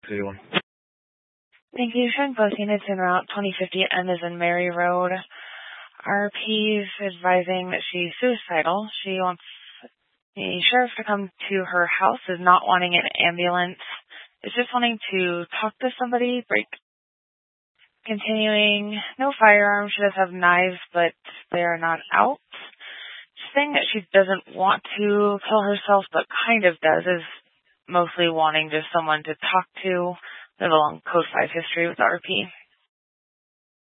3-1. Thank you. Showing both units en route 2050 N is in Mary Road. RP's advising that she's suicidal. She wants the sheriff to come to her house, is not wanting an ambulance. Is just wanting to talk to somebody, break. Continuing, no firearms. She does have knives, but they are not out. She's saying that she doesn't want to kill herself, but kind of does, is mostly wanting just someone to talk to. They have a long Code 5 history with RP.